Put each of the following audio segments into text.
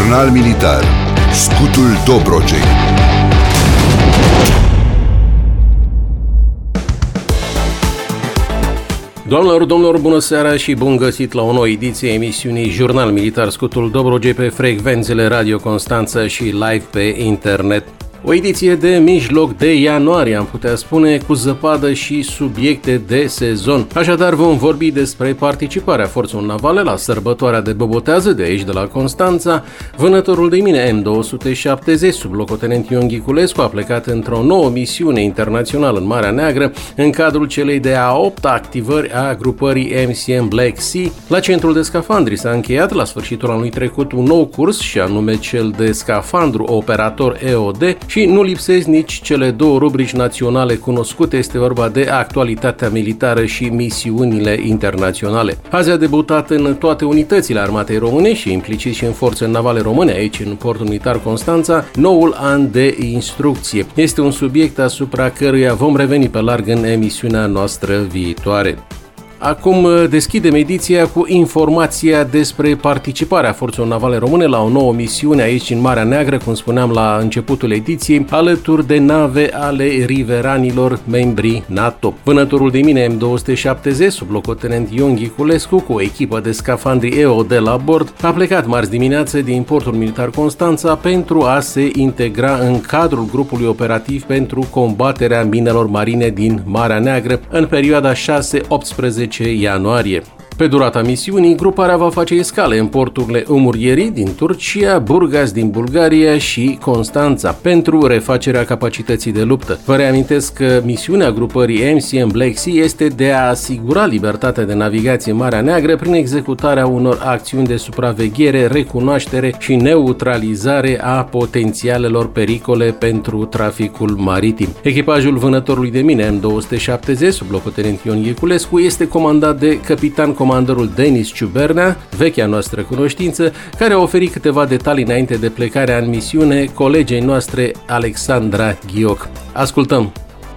Jurnal militar. Scutul Dobrogei. Doamnelor, domnilor, bună seara și bun găsit la o nouă ediție a emisiunii Jurnal Militar Scutul Dobrogei pe frecvențele Radio Constanța și live pe internet. O ediție de mijloc de ianuarie, am putea spune, cu zăpadă și subiecte de sezon. Așadar vom vorbi despre participarea forțelor navale la sărbătoarea de bobotează de aici, de la Constanța. Vânătorul de mine M270, sub locotenent Ion Ghiculescu, a plecat într-o nouă misiune internațională în Marea Neagră, în cadrul celei de a 8-a activări a grupării MCM Black Sea. La centrul de scafandri s-a încheiat la sfârșitul anului trecut un nou curs, și anume cel de scafandru operator EOD, și nu lipsesc nici cele două rubrici naționale cunoscute, este vorba de actualitatea militară și misiunile internaționale. Azi a debutat în toate unitățile armatei române și implicit și în forțele navale române aici în portul militar Constanța, noul an de instrucție. Este un subiect asupra căruia vom reveni pe larg în emisiunea noastră viitoare. Acum deschidem ediția cu informația despre participarea forțelor navale române la o nouă misiune aici în Marea Neagră, cum spuneam la începutul ediției, alături de nave ale riveranilor membri NATO. Vânătorul de mine M270, sub locotenent Ion Ghiculescu, cu o echipă de scafandri EOD la bord, a plecat marți dimineață din portul militar Constanța pentru a se integra în cadrul grupului operativ pentru combaterea minelor marine din Marea Neagră în perioada 6-18 ianuarie. Pe durata misiunii, gruparea va face escale în porturile Umurgheri din Turcia, Burgas din Bulgaria și Constanța pentru refacerea capacității de luptă. Vă reamintesc că misiunea grupării MCM Black Sea este de a asigura libertatea de navigație în Marea Neagră prin executarea unor acțiuni de supraveghere, recunoaștere și neutralizare a potențialelor pericole pentru traficul maritim. Echipajul vânătorului de mine M270, sub locotenent Ion Ghiculescu, este comandat de capitan comandorul Denis Ciubernea, vechea noastră cunoștință, care a oferit câteva detalii înainte de plecarea în misiune colegei noastre Alexandra Ghioc. Ascultăm!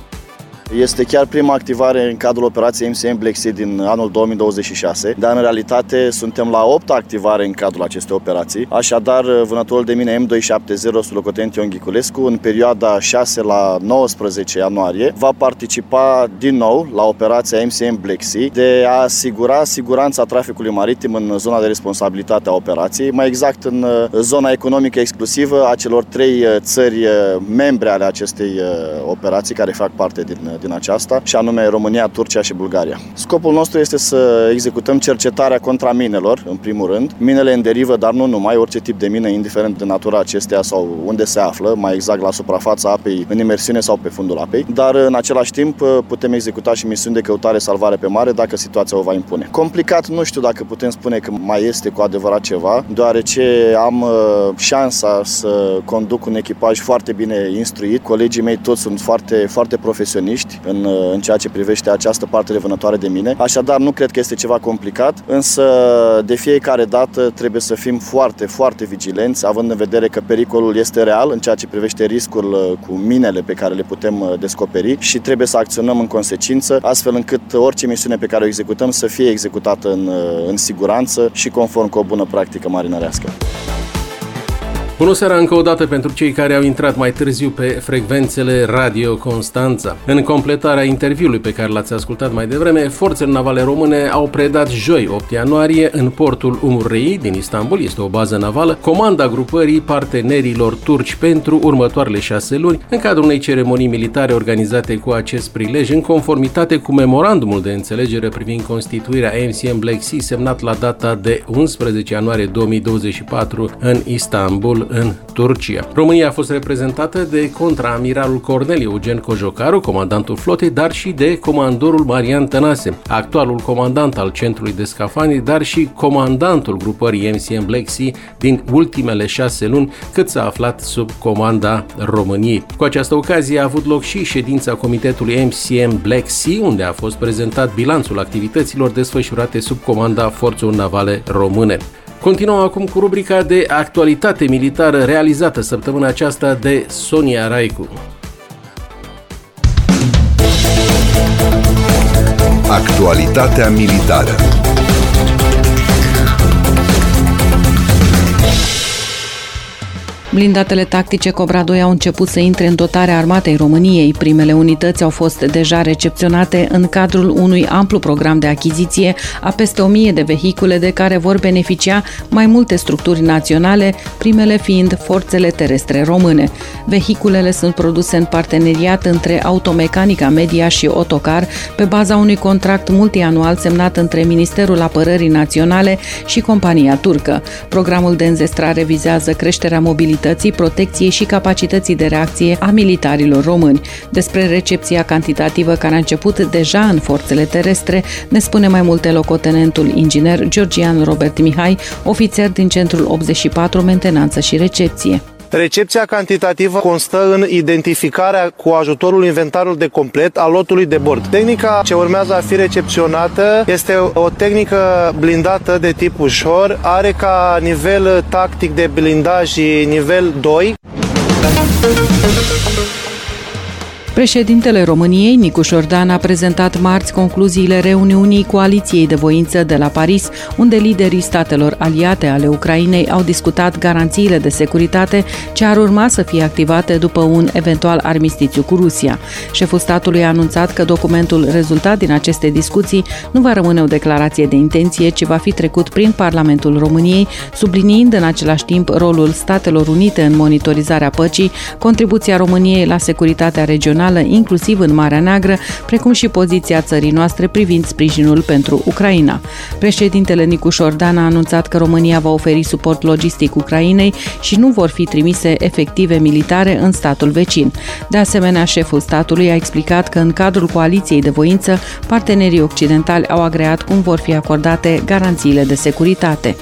Este chiar prima activare în cadrul operației MCM Black Sea din anul 2026, dar în realitate suntem la 8-a activare în cadrul acestei operații. Așadar, vânătorul de mine M270, sub locotenent Ion Ghiculescu, în perioada 6 la 19 ianuarie, va participa din nou la operația MCM Black Sea de a asigura siguranța traficului maritim în zona de responsabilitate a operației, mai exact în zona economică exclusivă a celor 3 țări membre ale acestei operații care fac parte din aceasta, și anume România, Turcia și Bulgaria. Scopul nostru este să executăm cercetarea contra minelor, în primul rând, minele în derivă, dar nu numai, orice tip de mine, indiferent de natura acesteia sau unde se află, mai exact la suprafața apei, în imersiune sau pe fundul apei, dar în același timp putem executa și misiuni de căutare-salvare pe mare dacă situația o va impune. Complicat, nu știu dacă putem spune că mai este cu adevărat ceva, deoarece am șansa să conduc un echipaj foarte bine instruit. Colegii mei toți sunt foarte, foarte profesioniști în ceea ce privește această parte de vânătoare de mine. Așadar, nu cred că este ceva complicat, însă de fiecare dată trebuie să fim foarte, foarte vigilenți, având în vedere că pericolul este real în ceea ce privește riscul cu minele pe care le putem descoperi și trebuie să acționăm în consecință, astfel încât orice misiune pe care o executăm să fie executată în siguranță și conform cu o bună practică marinărească. Bună seara încă o dată pentru cei care au intrat mai târziu pe frecvențele Radio Constanța. În completarea interviului pe care l-ați ascultat mai devreme, forțele navale române au predat joi 8 ianuarie în portul Umurgheri din Istanbul, este o bază navală, comanda grupării partenerilor turci pentru următoarele 6 luni, în cadrul unei ceremonii militare organizate cu acest prilej, în conformitate cu memorandumul de înțelegere privind constituirea MCM Black Sea, semnat la data de 11 ianuarie 2024 în Istanbul, în Turcia. România a fost reprezentată de contraamiralul Cornel Eugen Cojocaru, comandantul flotei, dar și de comandorul Marian Tănase, actualul comandant al centrului de scafandri, dar și comandantul grupării MCM Black Sea din ultimele 6 luni, cât s-a aflat sub comanda României. Cu această ocazie a avut loc și ședința comitetului MCM Black Sea, unde a fost prezentat bilanțul activităților desfășurate sub comanda forțelor navale române. Continuăm acum cu rubrica de actualitate militară realizată săptămâna aceasta de Sonia Raicu. Actualitatea militară. Blindatele tactice Cobra 2 au început să intre în dotarea armatei României. Primele unități au fost deja recepționate în cadrul unui amplu program de achiziție a peste 1000 de vehicule de care vor beneficia mai multe structuri naționale, primele fiind forțele terestre române. Vehiculele sunt produse în parteneriat între Automecanica Media și Otocar pe baza unui contract multianual semnat între Ministerul Apărării Naționale și compania turcă. Programul de înzestrare vizează creșterea mobilității, protecției și capacității de reacție a militarilor români. Despre recepția cantitativă care a început deja în forțele terestre ne spune mai multe locotenentul inginer Georgian Robert Mihai, ofițer din Centrul 84 Mentenanță și Recepție. Recepția cantitativă constă în identificarea cu ajutorul inventarului de complet al lotului de bord. Tehnica ce urmează a fi recepționată este o tehnică blindată de tip ușor, are ca nivel tactic de blindaj nivel 2. Președintele României, Nicu Șordan, a prezentat marți concluziile reuniunii Coaliției de Voință de la Paris, unde liderii statelor aliate ale Ucrainei au discutat garanțiile de securitate ce ar urma să fie activate după un eventual armistițiu cu Rusia. Șeful statului a anunțat că documentul rezultat din aceste discuții nu va rămâne o declarație de intenție, ci va fi trecut prin Parlamentul României, subliniind în același timp rolul Statelor Unite în monitorizarea păcii, contribuția României la securitatea regională, inclusiv în Marea Neagră, precum și poziția țării noastre privind sprijinul pentru Ucraina. Președintele Nicu Șordan a anunțat că România va oferi suport logistic Ucrainei și nu vor fi trimise efective militare în statul vecin. De asemenea, șeful statului a explicat că în cadrul Coaliției de Voință, partenerii occidentali au agreat cum vor fi acordate garanțiile de securitate.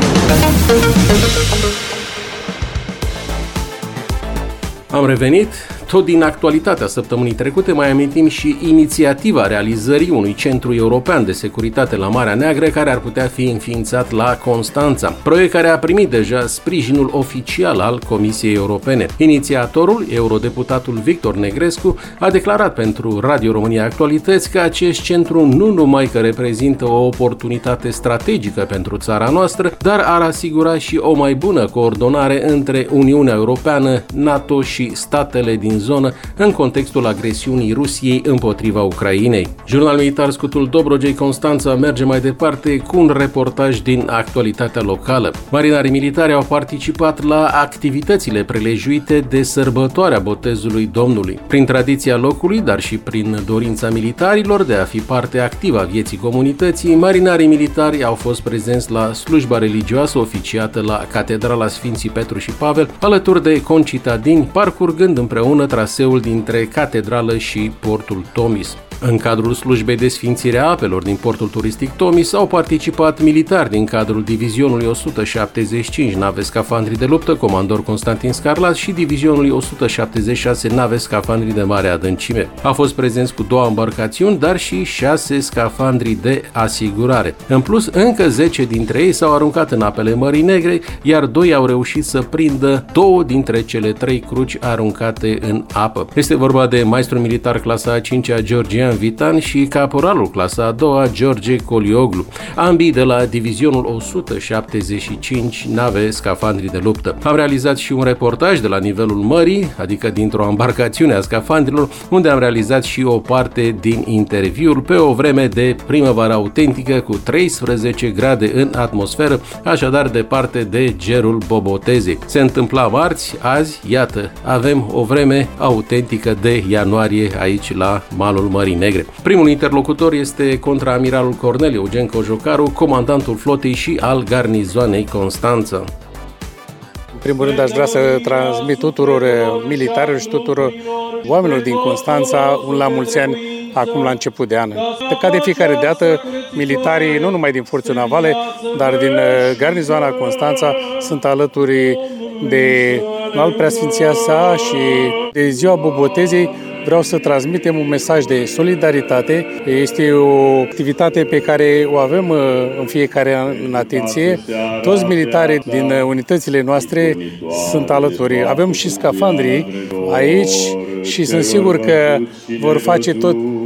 Am revenit. Tot din actualitatea săptămânii trecute mai amintim și inițiativa realizării unui centru european de securitate la Marea Neagră care ar putea fi înființat la Constanța, proiect care a primit deja sprijinul oficial al Comisiei Europene. Inițiatorul, eurodeputatul Victor Negrescu, a declarat pentru Radio România Actualități că acest centru nu numai că reprezintă o oportunitate strategică pentru țara noastră, dar ar asigura și o mai bună coordonare între Uniunea Europeană, NATO și statele din zonă în contextul agresiunii Rusiei împotriva Ucrainei. Jurnal Militar Scutul Dobrogei Constanța merge mai departe cu un reportaj din actualitatea locală. Marinarii militari au participat la activitățile prelejuite de sărbătoarea botezului Domnului. Prin tradiția locului, dar și prin dorința militarilor de a fi parte activă a vieții comunității, marinarii militari au fost prezenți la slujba religioasă oficiată la Catedrala Sfinții Petru și Pavel, alături de concitadini, parcurgând împreună traseul dintre catedrală și portul Tomis. În cadrul slujbei de sfințire a apelor din portul turistic Tomis au participat militari din cadrul divizionului 175 nave scafandri de luptă, comandor Constantin Scarlat, și divizionului 176 nave scafandri de mare adâncime. Au fost prezenți cu 2 embarcațiuni, dar și 6 scafandri de asigurare. În plus, încă 10 dintre ei s-au aruncat în apele Mării Negre, iar 2 au reușit să prindă 2 dintre cele 3 cruci aruncate în apă. Este vorba de maestrul militar clasa a 5-a Georgian Vitan și caporalul clasa a 2-a George Colioglu, ambii de la divizionul 175 nave scafandri de luptă. Am realizat și un reportaj de la nivelul mării, adică dintr-o embarcațiune a scafandrilor, unde am realizat și o parte din interviul pe o vreme de primăvară autentică cu 13 grade în atmosferă, așadar departe de gerul Bobotezei. Se întâmpla marți, azi, iată, avem o vreme autentică de ianuarie aici la malul Mării Negre. Primul interlocutor este contraamiralul Cornel Eugen Cojocaru, comandantul flotei și al garnizoanei Constanța. În primul rând aș vrea să transmit tuturor militarilor și tuturor oamenilor din Constanța un la mulți ani acum la început de an. Ca de fiecare dată, militarii, nu numai din forțe navale, dar din garnizoana Constanța, sunt alături de Înalt Preasfinția sa și de ziua Bobotezei. Vreau să transmitem un mesaj de solidaritate. Este o activitate pe care o avem în fiecare an în atenție. Toți militarii din unitățile noastre sunt alături. Avem și scafandrii aici și sunt sigur că vor face tot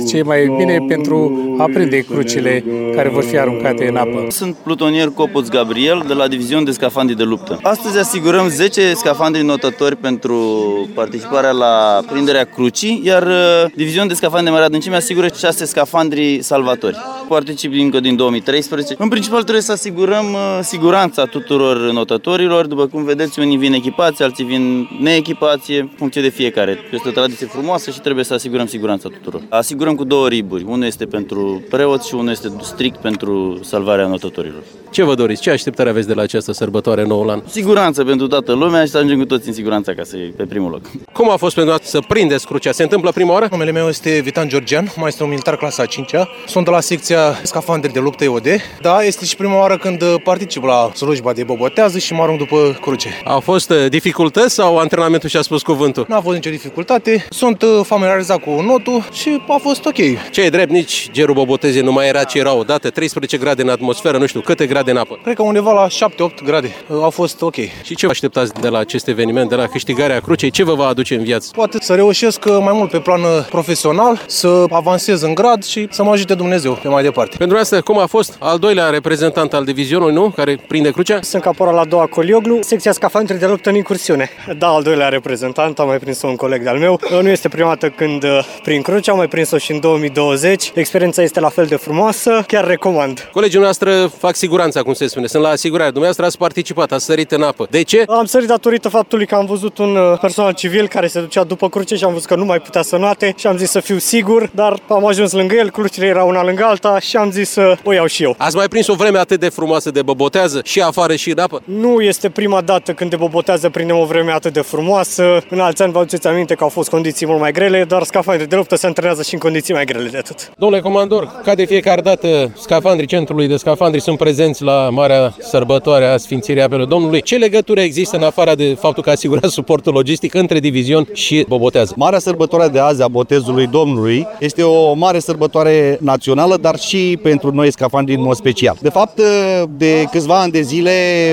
ce e mai bine pentru a prinde crucile care vor fi aruncate în apă. Sunt plutonier Copoț Gabriel de la Divizion de Scafandri de Luptă. Astăzi asigurăm 10 scafandri notători pentru participarea la prinderea crucii, iar Divizionul de Scafandri de Mare Adâncime asigură 6 scafandri salvatori. Particip încă din 2013. În principal trebuie să asigurăm siguranța tuturor notătorilor. După cum vedeți, unii vin echipați, alții vin neechipați, în funcție de fiecare. Este o tradiție frumoasă și trebuie să asigurăm siguranța tuturor. Asigurăm cu 2 riburi. Unul este pentru preoți și unul este strict pentru salvarea notătorilor. Ce vă doriți? Ce așteptări aveți de la această sărbătoare noul an? Siguranță pentru toată lumea și să ajungem cu toți în siguranță acasă, pe primul loc. Cum a fost pentru să prindeți crucea? Se întâmplă prima oară? Numele meu este Vitan Georgian, maestru militar clasa 5-a. Sunt de la secția Scafandri de Luptă EOD. Da, este și prima oară când particip la slujba de bobotează și mă arunc după cruce. Au fost dificultăți sau antrenamentul și-a spus cuvântul? Nu a fost nicio dificultate. Sunt familiarizat cu notul și a fost ok. Ce e drept, nici gerul bobotezei nu mai era ce era odată, 13 grade în atmosferă, nu știu câte grade în apă. Cred că undeva la 7-8 grade. A fost ok. Și ce vă așteptați de la acest eveniment, de la câștigarea crucei? Ce vă va aduce în viață? Poate să reușesc mai mult pe plan profesional, să avansez în grad și să mă ajute Dumnezeu pe mai departe. Pentru asta, cum a fost al doilea reprezentant al divizionului, nu? Care prinde crucea? Sunt caporal la 2 Colioglu, secția Scafandri de Luptă în incursiune. Da, al doilea reprezentant, am mai prins-o un coleg de-al meu. Nu este prima dată când prind crucea, am mai prins-o și în 2020. Experiența este la fel de frumoasă, chiar recomand. Colegii noastre fac siguranța, cum se spune, sunt la asigurare. Dumneavoastră ați participat, ați sărit în apă. De ce? Am sărit datorită faptului că am văzut un personal civil care se ducea după cruce și am văzut că nu mai putea să înoate și am zis să fiu sigur, dar am ajuns lângă el, crucile erau una lângă alta și am zis să o iau și eu. Ați mai prins o vreme atât de frumoasă de bobotează și afară și în apă? Nu este prima dată când de bobotează prindem o vreme atât de frumoasă. În alți ani vă aduceți aminte că au fost condiții mult mai grele, dar scafandrii de luptă se antrenează și în condiții mai grele de atât. Domnule comandor, ca de fiecare dată, scafandrii Centrului de Scafandri sunt prezenți la Marea Sărbătoare a Sfințirii Apelor Domnului. Ce legătură există, în afară de faptul că asigurați suportul logistic, între divizion și bobotează? Marea Sărbătoare de azi a Botezului Domnului este o mare sărbătoare națională, dar și pentru noi scafandri în mod special. De fapt, de câțiva ani de zile,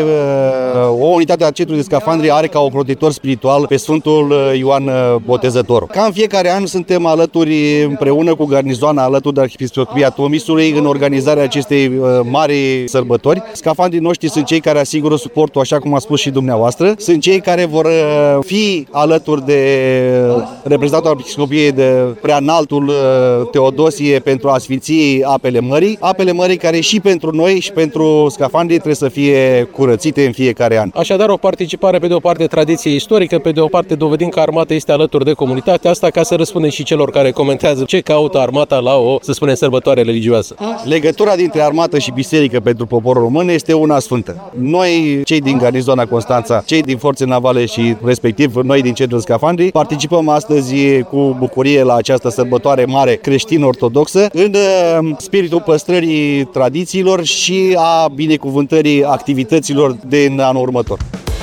o unitate a Centrului de Scafandri are ca ocrotitor spiritual pe Sfântul Ioan Botezătorul. Ca în fiecare an suntem alături, împreună cu garnizoana, alături de Arhiepiscopia Tomisului, în organizarea acestei mari sărbători. Scafandrii noștri sunt cei care asigură suportul, așa cum a spus și dumneavoastră. Sunt cei care vor fi alături de reprezentantul Arhiepiscopiei de Preanaltul Teodosie pentru a sfinți apele mării. Apele mării care și pentru noi și pentru scafandrii trebuie să fie curățite în fiecare an. Așadar, o participare pe de o parte tradiție istorică, pe de o parte dovedind că armata este alături de comunitate, asta ca să răspundem și celor care comentează ce caută armata la o, să spunem, sărbătoare religioasă. Legătura dintre armată și biserică pentru poporul român este una sfântă. Noi, cei din garnizona Constanța, cei din forțe navale și respectiv noi din Centrul Scafandri, participăm astăzi cu bucurie la această sărbătoare mare creștin-ortodoxă în spiritul păstrării tradițiilor și a binecuvântării activităților din anul următor.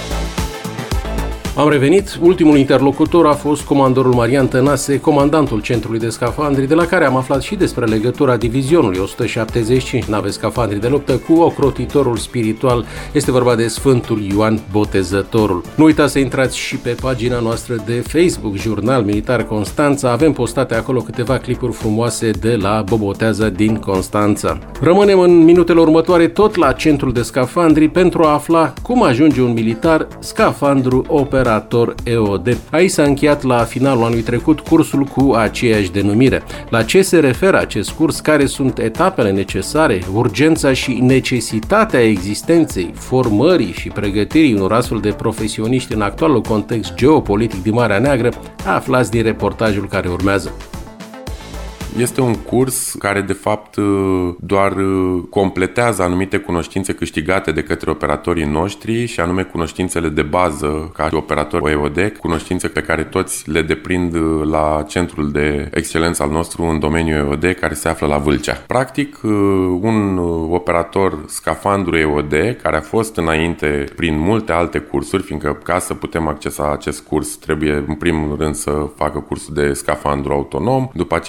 Am revenit. Ultimul interlocutor a fost comandorul Marian Tănase, comandantul Centrului de Scafandri, de la care am aflat și despre legătura divizionului 175 nave scafandri de luptă cu ocrotitorul spiritual. Este vorba de Sfântul Ioan Botezătorul. Nu uitați să intrați și pe pagina noastră de Facebook, Jurnal Militar Constanța. Avem postate acolo câteva clipuri frumoase de la boboteaza din Constanța. Rămânem în minutele următoare tot la Centrul de Scafandri pentru a afla cum ajunge un militar scafandru operator EOD. Aici s-a încheiat la finalul anului trecut cursul cu aceeași denumire. La ce se referă acest curs? Care sunt etapele necesare? Urgența și necesitatea existenței, formării și pregătirii unor astfel de profesioniști în actualul context geopolitic din Marea Neagră? Aflați din reportajul care urmează. Este un curs care, de fapt, doar completează anumite cunoștințe câștigate de către operatorii noștri și anume cunoștințele de bază ca operator EOD, cunoștințe pe care toți le deprind la centrul de excelență al nostru în domeniul EOD, care se află la Vâlcea. Practic, un operator scafandru EOD, care a fost înainte prin multe alte cursuri, fiindcă ca să putem accesa acest curs trebuie în primul rând să facă cursul de scafandru autonom, după aceea cursul de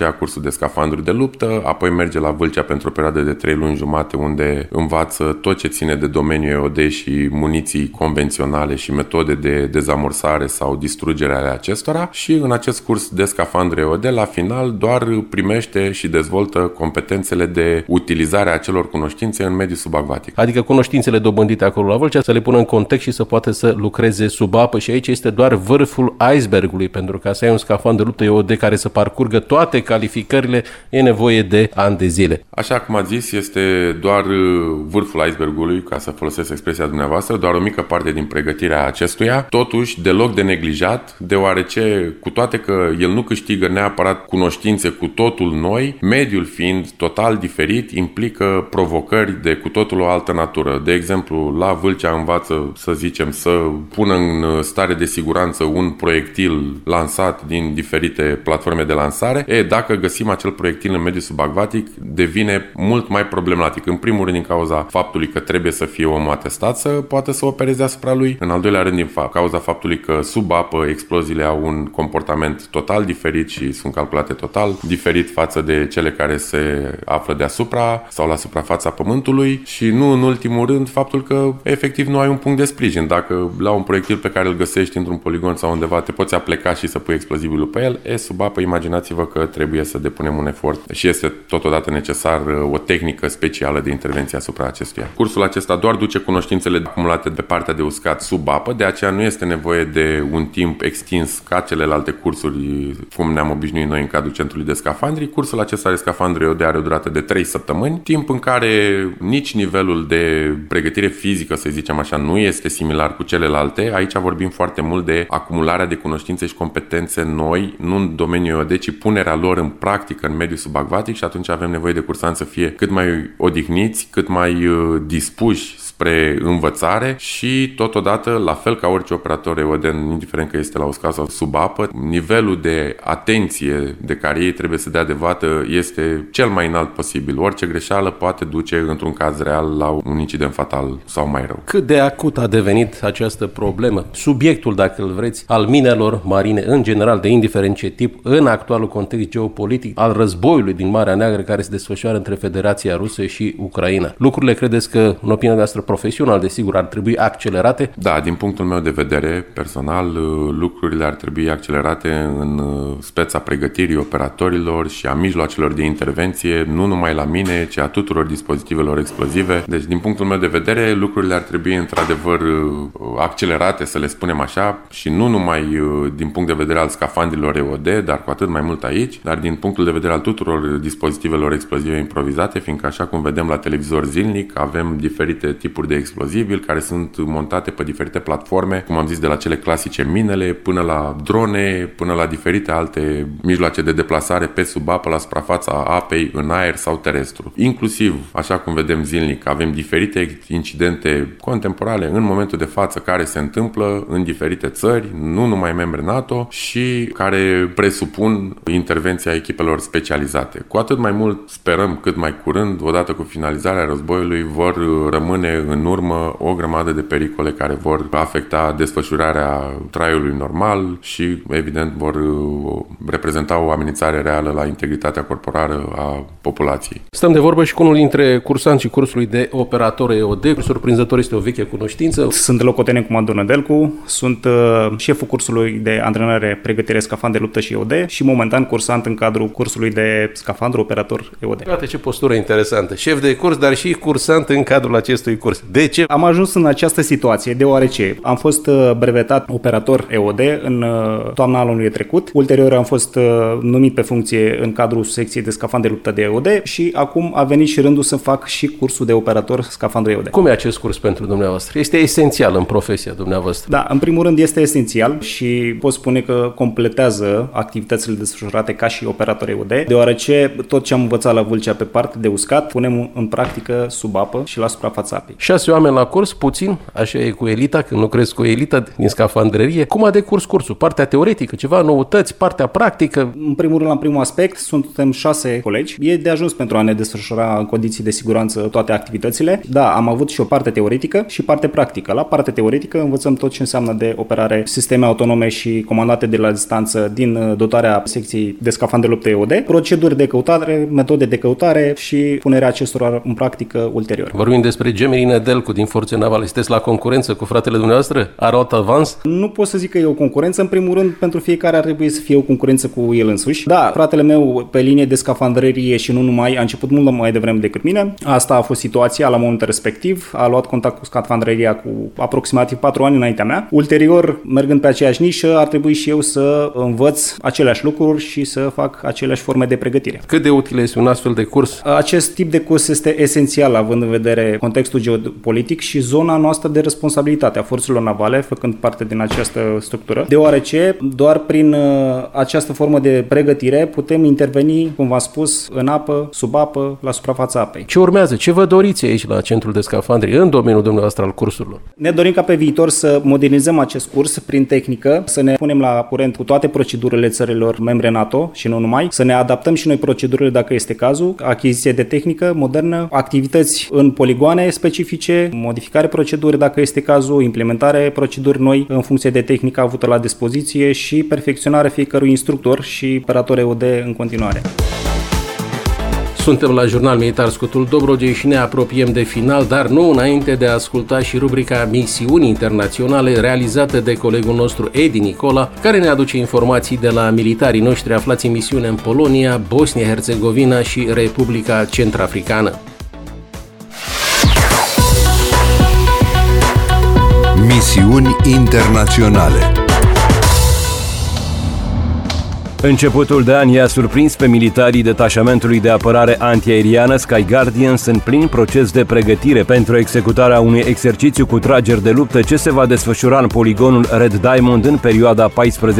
de scafandru de luptă, apoi merge la Vâlcea pentru o perioadă de 3 luni jumate unde învață tot ce ține de domeniul EOD și muniții convenționale și metode de dezamorsare sau distrugere ale acestora și în acest curs de scafandru EOD la final doar primește și dezvoltă competențele de utilizare a acelor cunoștințe în mediul subacvatic. Adică cunoștințele dobândite acolo la Vâlcea să le pună în context și să poată să lucreze sub apă și aici este doar vârful icebergului, pentru ca să ai un scafandru de luptă EOD care să parcurgă toate calificările e nevoie de ani de zile. Așa cum ați zis, este doar vârful icebergului, ca să folosesc expresia dumneavoastră, doar o mică parte din pregătirea acestuia, totuși deloc de neglijat, deoarece cu toate că el nu câștigă neapărat cunoștințe cu totul noi, mediul fiind total diferit, implică provocări de cu totul o altă natură. De exemplu, la Vâlcea învață, să zicem, să pună în stare de siguranță un proiectil lansat din diferite platforme de lansare. Dacă găsim acel proiectil în mediul subacvatic, devine mult mai problematic. În primul rând din cauza faptului că trebuie să fie omul atestat să poată să opereze asupra lui. În al doilea rând din cauza faptului că sub apă exploziile au un comportament total diferit și sunt calculate total diferit față de cele care se află deasupra sau la suprafața pământului și nu în ultimul rând faptul că efectiv nu ai un punct de sprijin. Dacă la un proiectil pe care îl găsești într-un poligon sau undeva te poți apleca și să pui explozibilul pe el, sub apă imaginați-vă că trebuie să depunem un efort și este totodată necesar o tehnică specială de intervenție asupra acestuia. Cursul acesta doar duce cunoștințele acumulate pe partea de uscat sub apă, de aceea nu este nevoie de un timp extins ca celelalte cursuri cum ne-am obișnuit noi în cadrul centrului de scafandri. Cursul acesta de scafandru EOD are o durată de 3 săptămâni, timp în care nici nivelul de pregătire fizică, să zicem așa, nu este similar cu celelalte. Aici vorbim foarte mult de acumularea de cunoștințe și competențe noi, nu în domeniul EOD, ci punerea lor în practică în mediul subacvatic și atunci avem nevoie de cursanți să fie cât mai odihniți, cât mai dispuși spre învățare și totodată, la fel ca orice operator EOD, indiferent că este la uscat sau sub apă, nivelul de atenție de care ei trebuie să dea de vată este cel mai înalt posibil. Orice greșeală poate duce într-un caz real la un incident fatal sau mai rău. Cât de acut a devenit această problemă? Subiectul, dacă îl vreți, al minelor marine, în general, de indiferent ce tip, în actualul context geopolitic al războiului din Marea Neagră care se desfășoară între Federația Rusă și Ucraina. Lucrurile credeți că, în opinia noastră profesional, desigur, ar trebui accelerate? Da, din punctul meu de vedere personal, lucrurile ar trebui accelerate în speța pregătirii operatorilor și a mijloacelor de intervenție, nu numai la mine, ci a tuturor dispozitivelor explozive. Deci, din punctul meu de vedere, lucrurile ar trebui într-adevăr accelerate, să le spunem așa, și nu numai din punct de vedere al scafandrilor EOD, dar cu atât mai mult aici, dar din punctul de vedere al tuturor dispozitivelor explozive improvizate, fiindcă așa cum vedem la televizor zilnic, avem diferite tipuri de explozibili care sunt montate pe diferite platforme, cum am zis, de la cele clasice minele până la drone, până la diferite alte mijloace de deplasare pe sub apă, la suprafața apei, în aer sau terestru. Inclusiv, așa cum vedem zilnic, avem diferite incidente contemporane în momentul de față care se întâmplă în diferite țări, nu numai membre NATO, și care presupun intervenția echipelor specializate. Cu atât mai mult sperăm cât mai curând, odată cu finalizarea războiului, vor rămâne în urmă o grămadă de pericole care vor afecta desfășurarea traiului normal și, evident, vor reprezenta o amenințare reală la integritatea corporală a populației. Stăm de vorbă și cu unul dintre cursanții cursului de operator EOD. Surprinzător, este o veche cunoștință. Sunt locotenent comandor Nădelcu, sunt șeful cursului de antrenare, pregătire scafandru de luptă și EOD și momentan cursant în cadrul cursului de scafandru operator EOD. Iată ce postură interesantă. Șef de curs, dar și cursant în cadrul acestui curs. De ce? Am ajuns în această situație deoarece am fost brevetat operator EOD în toamna anului trecut. Ulterior am fost numit pe funcție în cadrul secției de scafandru de luptă de EOD și acum a venit și rândul să fac și cursul de operator scafandru EOD. Cum e acest curs pentru dumneavoastră? Este esențial în profesia dumneavoastră? Da, în primul rând este esențial și pot spune că completează activitățile desfășurate ca și operator EOD, deoarece tot ce am învățat la Vâlcea pe partea de uscat punem în practică sub apă și la suprafața apei. 6 oameni la curs, puțin, așa e cu elita, când nu crezi cu elita din scafandrerie. Cum a decurs cursul? Partea teoretică, ceva noutăți, partea practică? În primul rând, la primul aspect, suntem 6 colegi. E de ajuns pentru a ne desfășura în condiții de siguranță toate activitățile. Da, am avut și o parte teoretică și parte practică. La partea teoretică învățăm tot ce înseamnă de operare sisteme autonome și comandate de la distanță din dotarea secției de scafandre de luptă EOD, proceduri de căutare, metode de căutare și punerea acestora în practică ulterior. Vorbim despre Gemini Nedelcu din Forțe Navale. Sunteți la concurență cu fratele dumneavoastră? Arot avans? Nu pot să zic că e o concurență. În primul rând, pentru fiecare ar trebui să fie o concurență cu el însuși. Da, fratele meu pe linie de scafandrerie și nu numai a început mult mai devreme decât mine. Asta a fost situația la momentul respectiv. A luat contact cu scafandreria cu aproximativ 4 ani înaintea mea. Ulterior, mergând pe aceeași nișă, ar trebui și eu să învăț aceleași lucruri și să fac aceleași forme de pregătire. Cât de util este un astfel de curs? Acest tip de curs este esențial, având în vedere contextul geopolitic și zona noastră de responsabilitate a forțelor navale, făcând parte din această structură, deoarece doar prin această formă de pregătire putem interveni, cum v-am spus, în apă, sub apă, la suprafața apei. Ce urmează? Ce vă doriți aici la Centrul de Scafandri, în domeniul dumneavoastră al cursurilor? Ne dorim ca pe viitor să modernizăm acest curs prin tehnică, să ne punem la curent cu toate procedurile țărilor membre NATO și nu numai, să ne adaptăm și noi procedurile dacă este cazul, achiziție de tehnică modernă, activități în poligoane specifice, modificare proceduri dacă este cazul, implementare proceduri noi în funcție de tehnica avută la dispoziție și perfecționarea fiecărui instructor și operator EOD în continuare. Suntem la Jurnal Militar Scutul Dobrogei și ne apropiem de final, dar nu înainte de a asculta și rubrica Misiuni Internaționale realizată de colegul nostru Edi Nicola, care ne aduce informații de la militarii noștri aflați în misiune în Polonia, Bosnia-Herzegovina și Republica Centrafricană. Misiuni internaționale. Începutul de an i-a surprins pe militarii detașamentului de apărare antiaeriană Sky Guardians în plin proces de pregătire pentru executarea unui exercițiu cu trageri de luptă ce se va desfășura în poligonul Red Diamond în perioada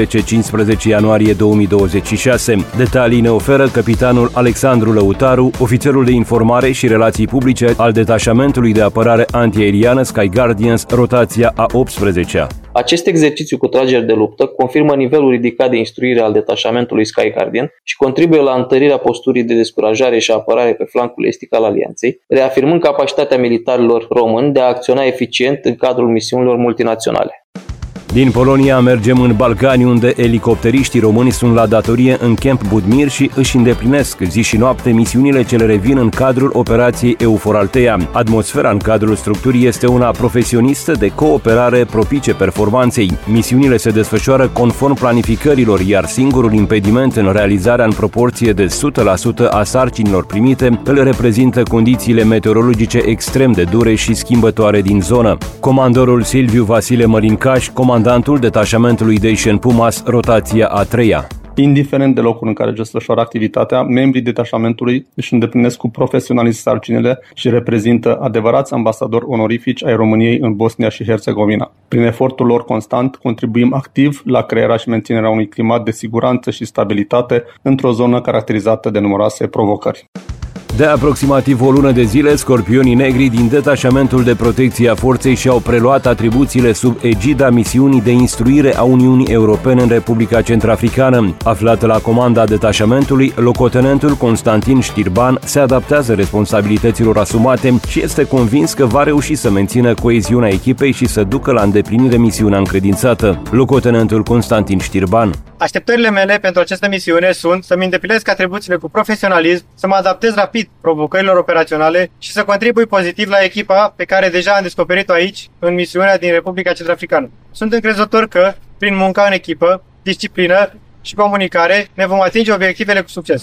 14-15 ianuarie 2026. Detalii ne oferă capitanul Alexandru Lăutaru, ofițerul de informare și relații publice al detașamentului de apărare antiaeriană Sky Guardians, rotația a 18-a. Acest exercițiu cu trageri de luptă confirmă nivelul ridicat de instruire al detașamentului Sky Guardian și contribuie la întărirea posturii de descurajare și apărare pe flancul estic al alianței, reafirmând capacitatea militarilor români de a acționa eficient în cadrul misiunilor multinaționale. Din Polonia mergem în Balcani, unde elicopteriștii români sunt la datorie în Camp Budmir și își îndeplinesc zi și noapte misiunile ce le revin în cadrul operației EUFOR Althea. Atmosfera în cadrul structurii este una profesionistă de cooperare propice performanței. Misiunile se desfășoară conform planificărilor, iar singurul impediment în realizarea în proporție de 100% a sarcinilor primite îl reprezintă condițiile meteorologice extrem de dure și schimbătoare din zonă. Comandorul Silviu Vasile Mărincaș, comandantul detașamentului Dacian Pumas, rotația a 3-a. Indiferent de locul în care desfășoară activitatea, membrii detașamentului își îndeplinesc cu profesionalism sarcinile și reprezintă adevărați ambasadori onorifici ai României în Bosnia și Herțegovina. Prin efortul lor constant, contribuim activ la crearea și menținerea unui climat de siguranță și stabilitate într-o zonă caracterizată de numeroase provocări. De aproximativ o lună de zile, Scorpionii Negri din detașamentul de protecție a forței și-au preluat atribuțiile sub egida misiunii de instruire a Uniunii Europene în Republica Centrafricană. Aflat la comanda detașamentului, locotenentul Constantin Știrban se adaptează responsabilităților asumate și este convins că va reuși să mențină coeziunea echipei și să ducă la îndeplinire misiunea încredințată. Locotenentul Constantin Știrban. Așteptările mele pentru această misiune sunt să-mi îndeplinesc atribuțiile cu profesionalism, să mă adaptez rapid provocărilor operaționale și să contribui pozitiv la echipa pe care deja am descoperit-o aici, în misiunea din Republica Centrafricană. Sunt încrezător că, prin munca în echipă, disciplină și comunicare, ne vom atinge obiectivele cu succes.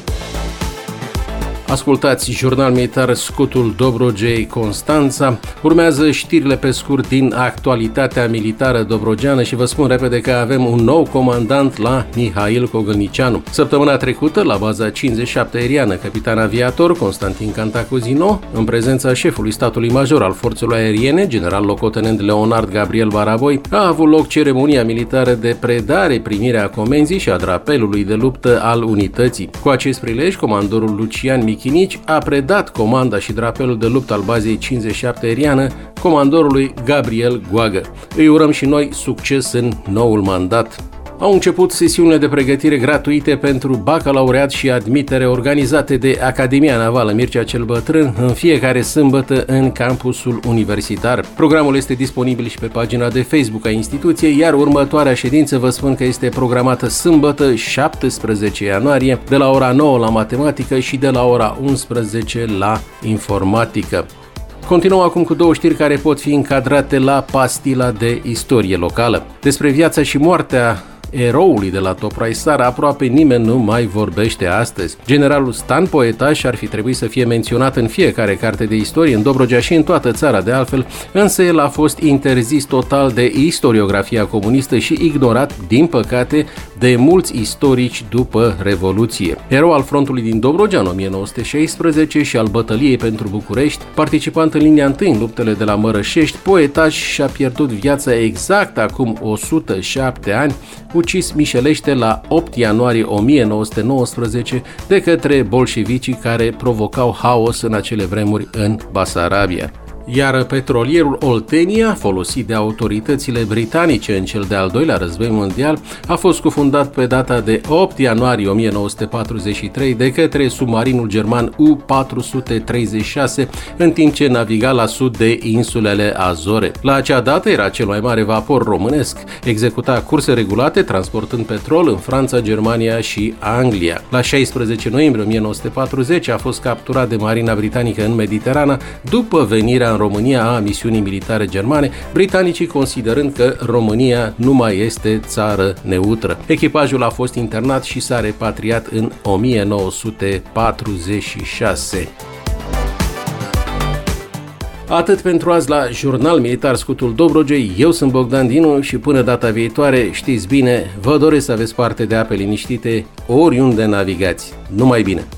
Ascultați Jurnal Militar Scutul Dobrogei Constanța. Urmează știrile pe scurt din actualitatea militară dobrogeană și vă spun repede că avem un nou comandant la Mihail Cogălnicianu. Săptămâna trecută, la baza 57 aeriană, capitan aviator Constantin Cantacuzino, în prezența șefului statului major al forțelor aeriene, general locotenent Leonard Gabriel Baraboi, a avut loc ceremonia militară de predare, primirea comenzii și a drapelului de luptă al unității. Cu acest prilej, comandorul Lucian Chinici a predat comanda și drapelul de luptă al bazei 57 aeriană comandorului Gabriel Goagă. Îi urăm și noi succes în noul mandat. Au început sesiunile de pregătire gratuite pentru bacalaureat și admitere organizate de Academia Navală Mircea cel Bătrân în fiecare sâmbătă în campusul universitar. Programul este disponibil și pe pagina de Facebook a instituției, iar următoarea ședință vă spun că este programată sâmbătă 17 ianuarie de la ora 9 la matematică și de la ora 11 la informatică. Continuăm acum cu două știri care pot fi încadrate la pastila de istorie locală. Despre viața și moartea eroului de la Topraisar aproape nimeni nu mai vorbește astăzi. Generalul Stan Poetaș ar fi trebuit să fie menționat în fiecare carte de istorie în Dobrogea și în toată țara de altfel, însă el a fost interzis total de istoriografia comunistă și ignorat, din păcate, de mulți istorici după Revoluție. Erou al frontului din Dobrogea în 1916 și al bătăliei pentru București, participant în linia întâi în luptele de la Mărășești, Poetaș și-a pierdut viața exact acum 107 ani, ucis mișelește la 8 ianuarie 1919 de către bolșevicii care provocau haos în acele vremuri în Basarabia. Iar petrolierul Oltenia, folosit de autoritățile britanice în cel de-al doilea război mondial, a fost scufundat pe data de 8 ianuarie 1943 de către submarinul german U-436, în timp ce naviga la sud de insulele Azore. La acea dată era cel mai mare vapor românesc, executa curse regulate transportând petrol în Franța, Germania și Anglia. La 16 noiembrie 1940 a fost capturat de marina britanică în Mediterana după venirea în România a misiunii militare germane, britanicii considerând că România nu mai este țară neutră. Echipajul a fost internat și s-a repatriat în 1946. Atât pentru azi la Jurnal Militar Scutul Dobrogei. Eu sunt Bogdan Dinu și până data viitoare, știți bine, vă doresc să aveți parte de ape liniștite oriunde navigați. Numai bine!